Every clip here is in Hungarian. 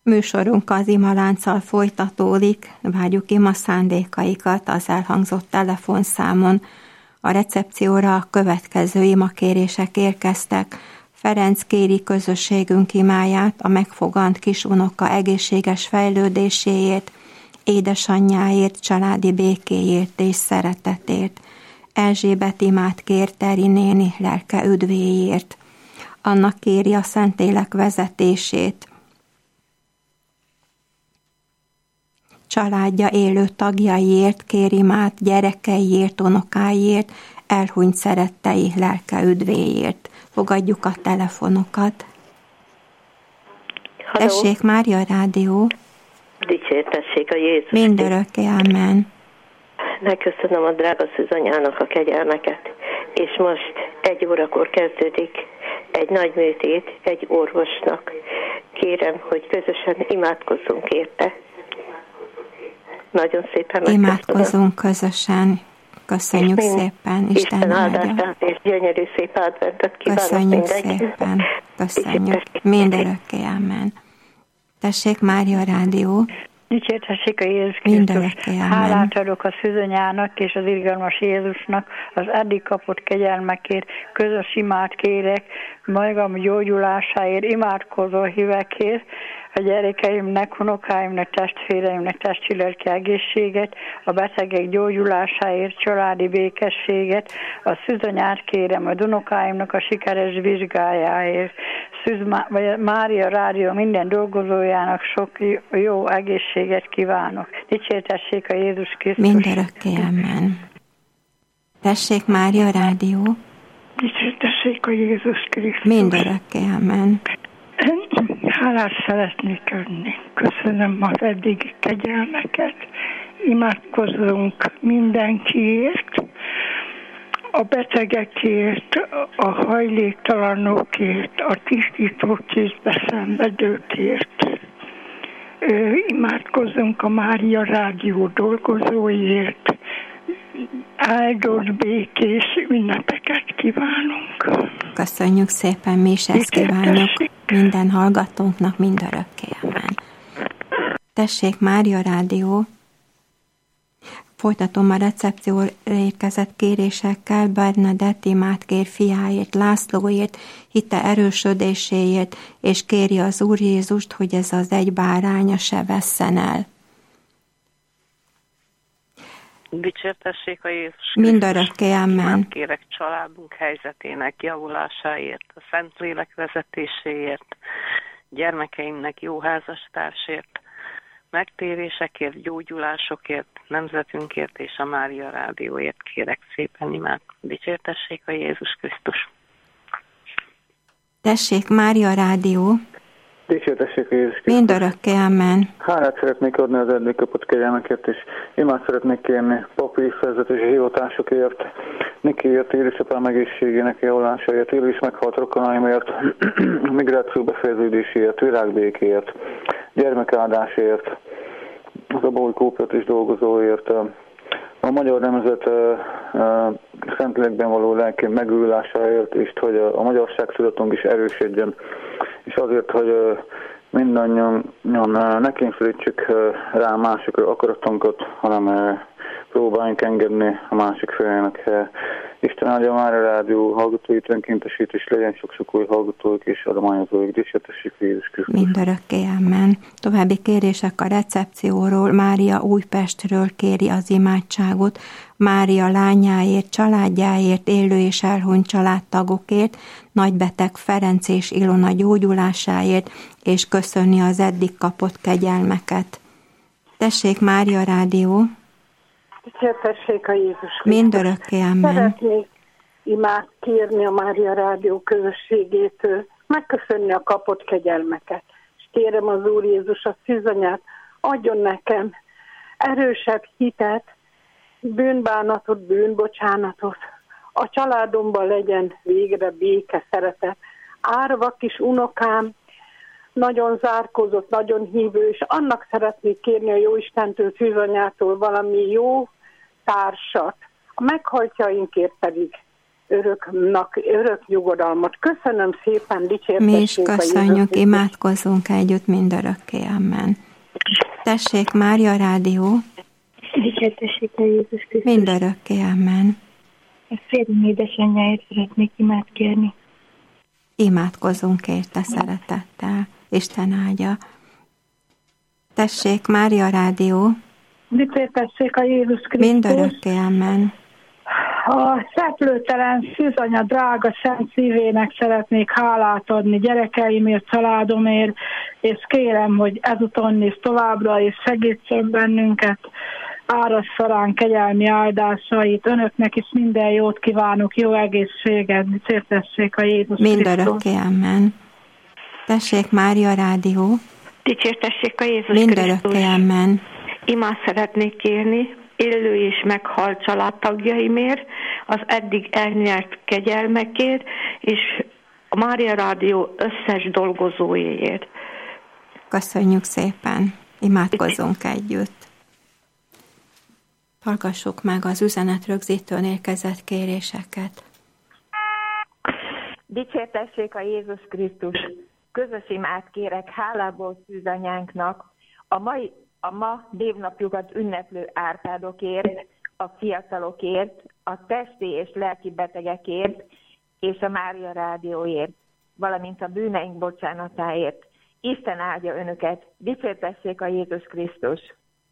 Műsorunk az imalánccal folytatódik, várjuk ima szándékaikat az elhangzott telefonszámon. A recepcióra a következő imakérések érkeztek. Ferenc kéri közösségünk imáját, a megfogant kisunoka egészséges fejlődéséért, édesanyjáért, családi békéért és szeretetért. Erzsébet imát kér Teri néni lelke üdvéért. Annak kéri a Szentlélek vezetését. Családja élő tagjaiért kér imát, gyerekeiért, unokáiért, elhunyt szerettei lelke üdvéért. Fogadjuk a telefonokat. Halló. Tessék, Mária Rádió. Dicsértessék a Jézus. Mindörökké, amen. Megköszönöm a drága szűzanyának a kegyelmeket. És most 1 órakor kezdődik egy nagy műtét egy orvosnak. Kérem, hogy közösen imádkozzunk érte. Nagyon szépen megköszönöm. Imádkozzunk közösen. Köszönjük szépen. Isten áldását és gyönyörű szép adventet kívánok. Köszönjük szépen. Köszönjük. Mindörökké, amen. Tessék, Mária Rádió. Dicsértessék a Jézus Krisztus. Hálát adok a szűzanyának és az irgalmas Jézusnak az eddig kapott kegyelmekért, közös imát kérek, magam gyógyulásáért, imádkozó hívekért, a gyerekeimnek, unokáimnak, testvéreimnek testi-lelki egészséget, a betegek gyógyulásáért, családi békességet, a szűzanyát kérem a unokáimnak a sikeres vizsgájáért, Mária Rádió minden dolgozójának sok jó egészséget kívánok. Dicsértessék a Jézus Krisztus. Mindörökké, amen. Tessék, Mária Rádió. Dicsértessék a Jézus Krisztus. Mindörökké, amen. Hálát szeretnék adni. Köszönöm az eddigi kegyelmeket. Imádkozzunk mindenkiért, a betegekért, a hajléktalanokért, a tisztító tűzbe szenvedőkért. Imádkozzunk a Mária Rádió dolgozóiért. Áldott, békés ünnepeket kívánunk. Köszönjük szépen, mi is ezt kívánjuk minden hallgatónknak, mindörökké, amen. Tessék, Mária Rádió. Folytatom a recepcióra érkezett kérésekkel. Bernadett imát kér fiáért, Lászlóért, hite erősödéséért, és kéri az Úr Jézust, hogy ez az egy báránya se vesszen el. Dicsértessék a Jézus Mindörökké, amen. Kérek családunk helyzetének javulásáért, a Szentlélek vezetéséért, gyermekeimnek jó házastársért, megtérésekért, gyógyulásokért, nemzetünkért és a Mária Rádióért kérek szépen imát. Dicsértessék a Jézus Krisztus. Tessék, Mária Rádió. Dicsértessék a Jézus Krisztus. Mindörökké, amen. Hálát szeretnék adni az eddig kapott kegyelmekért, és imát szeretnék kérni papi vezetési hivatásokért, Nikiért, édesapám egészségének javulásáért, él is meghalt rokonaimért, migráció befejeződéséért, virágbékért, gyermekáldásért, az abói kooperátus dolgozóért, a magyar nemzet Szentlélekben való lelki megújulásáért, és hogy a magyarság tudatunk is erősödjön, és azért, hogy mindannyian ne kényszerítsük rá másik akaratunkat, hanem próbáljunk engedni a másik félnek. Isten áldja már a rádió hallgatóit, önkéntesít, és legyen sok-sok új hallgatóik és adományozóik. Dicsértessék Jézus Krisztus. Mindörökké, amen. További kérések a recepcióról. Mária Újpestről kéri az imádságot, Mária lányáért, családjáért, élő és elhunyt családtagokért, nagybeteg Ferenc és Ilona gyógyulásáért, és köszönni az eddig kapott kegyelmeket. Tessék, Mária Rádió. Dicsértessék a Jézus Krisztus. Mindörökké, amen. Szeretnék imát kérni a Mária Rádió közösségétől, megköszönni a kapott kegyelmeket. És kérem az Úr Jézus a szűzanyát, adjon nekem erősebb hitet, bűnbánatot, bűnbocsánatot. A családomban legyen végre béke, szeretet. Árva kis unokám nagyon zárkózott, nagyon hívő, és annak szeretnék kérni a Jóistentől, szűzanyától valami jó társat. A meghaltjainkért pedig örök nyugodalmat. Köszönöm szépen, dicsértessék. Mi is köszönjük, imádkozzunk együtt mindörökké, amen. Tessék, Mária Rádió. Dicsértessék a Jézus Krisztus. Mindörökké, amen. A férjem édesanyjáért szeretnék imát kérni. Imádkozzunk érte szeretettel. Isten áldja. Tessék, Mária Rádió. Dicsértessék a Jézus Krisztus. Mindörökké, amen. A szeplőtelen szűzanya drága szent szívének szeretnék hálát adni gyerekeimért, családomért, és kérem, hogy ezúton is továbbra is segítsen bennünket, árassza ránk kegyelmi áldásait, önöknek is minden jót kívánok, jó egészséget, dicsértessék a Jézus Krisztus. Mindörökké, amen. Tessék, Mária Rádió. Dicsértessék a Jézus Krisztus. Mindörökké, amen. Imát szeretnék kérni, élő és meghalt családtagjaimért, az eddig elnyert kegyelmekért, és a Mária Rádió összes dolgozóiért. Köszönjük szépen, imádkozzunk együtt. Hallgassuk meg az üzenetrögzítőn érkezett kéréseket. Dicsértessék a Jézus Krisztus! Közös imát kérek hálából szűzanyánknak, a ma névnapjukat ünneplő árpádokért, a fiatalokért, a testi és lelki betegekért, és a Mária Rádióért, valamint a bűneink bocsánatáért. Isten áldja önöket, dicsértessék a Jézus Krisztus!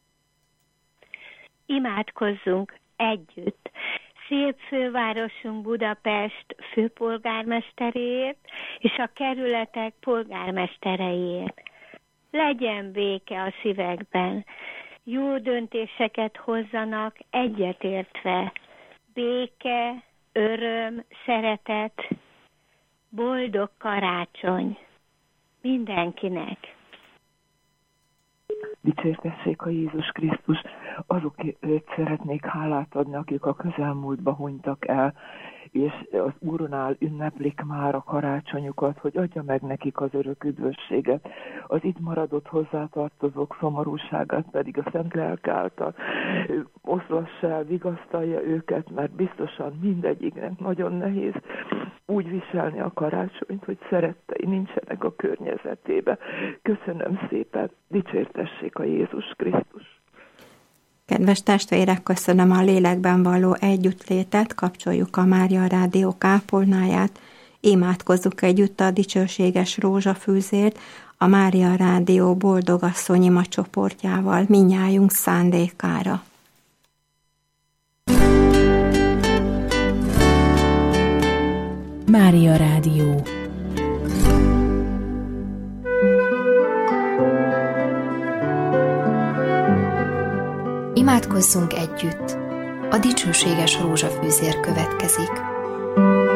Imádkozzunk együtt! Szép fővárosunk Budapest főpolgármesteréért és a kerületek polgármestereiért. Legyen béke a szívekben, jó döntéseket hozzanak egyetértve. Béke, öröm, szeretet, boldog karácsony mindenkinek. Dicsértessék a Jézus Krisztus! Azokért szeretnék hálát adni, akik a közelmúltba hunytak el, és az Úrnál ünneplik már a karácsonyukat, hogy adja meg nekik az örök üdvösséget. Az itt maradott hozzátartozók szomorúságát pedig a Szent Lelk által oszlassa el, vigasztalja őket, mert biztosan mindegyiknek nagyon nehéz úgy viselni a karácsonyt, hogy szerettei nincsenek a környezetébe. Köszönöm szépen, dicsértessék a Jézus Krisztus! Kedves testvérek, köszönöm a lélekben való együttlétet, kapcsoljuk a Mária Rádió kápolnáját, imádkozzuk együtt a dicsőséges rózsafűzért, a Mária Rádió boldogasszony ima csoportjával, mindnyájunk szándékára. Mária Rádió. Imádkozzunk együtt. A dicsőséges rózsafűzér következik.